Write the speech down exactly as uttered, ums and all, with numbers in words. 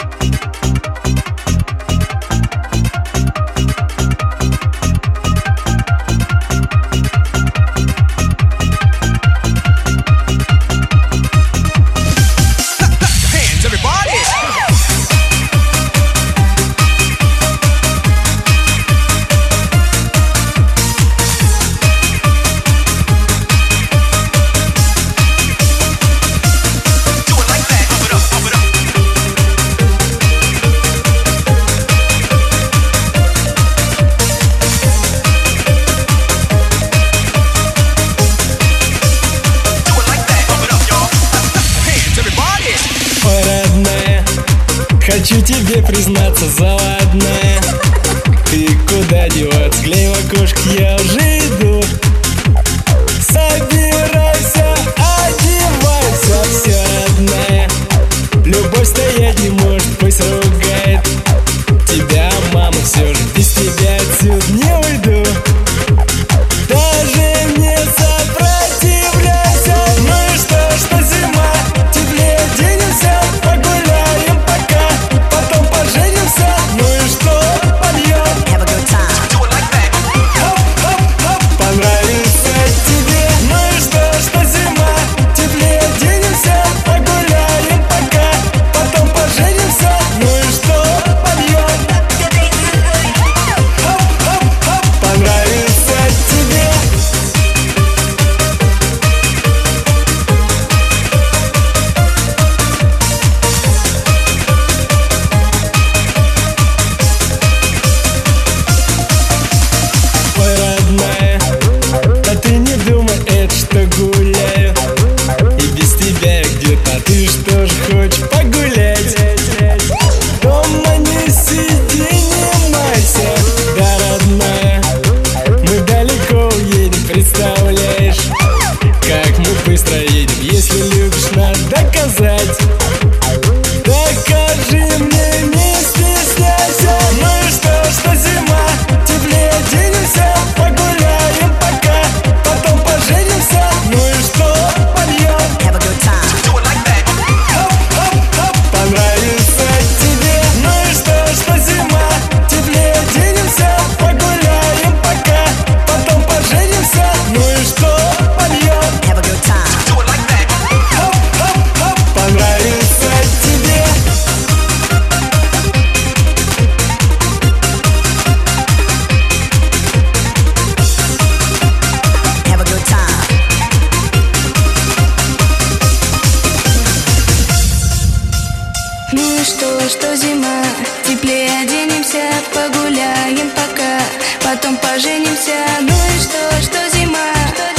Хочу тебе признаться, заводная. Ты куда деваться? Глянь в окошко, я уже иду. Собирайся, одевайся, все родная. Любовь стоять не может, пусть ругает тебя мама, все же без тебя отсюда не уйду. Даже не сопротивляйся. Ну и что, что зима, теплее оденемся, погуляем пока, потом поженимся. Ну и что, подъем, хоп-хоп-хоп, понравится тебе. Ну и что, что зима, теплее оденемся, погуляем пока, потом поженимся. Ну и что, подъем, хоп-хоп-хоп, понравится тебе. Ой, родная, да ты не думай, это что гуляю. И без тебя я где-то, ты что ж хочешь погулять? Дома не сиди, не майся, да, родная, мы далеко уедем, представляешь, как мы быстро едем. Если любишь, надо доказать. Докажи мне, не стесняйся. Ну и что, что зима, теплее оденемся, погуляем пока, потом поженимся. Ну и что, подъем, хоп-хоп-хоп, понравится тебе. Ну и что, что зима, теплее оденемся, погуляем пока, потом поженимся. Ну и что, подъем, хоп-хоп-хоп, понравится тебе. Ну и что, что зима, теплее оденемся, погуляем пока, потом поженимся. Ну и что, что зима, что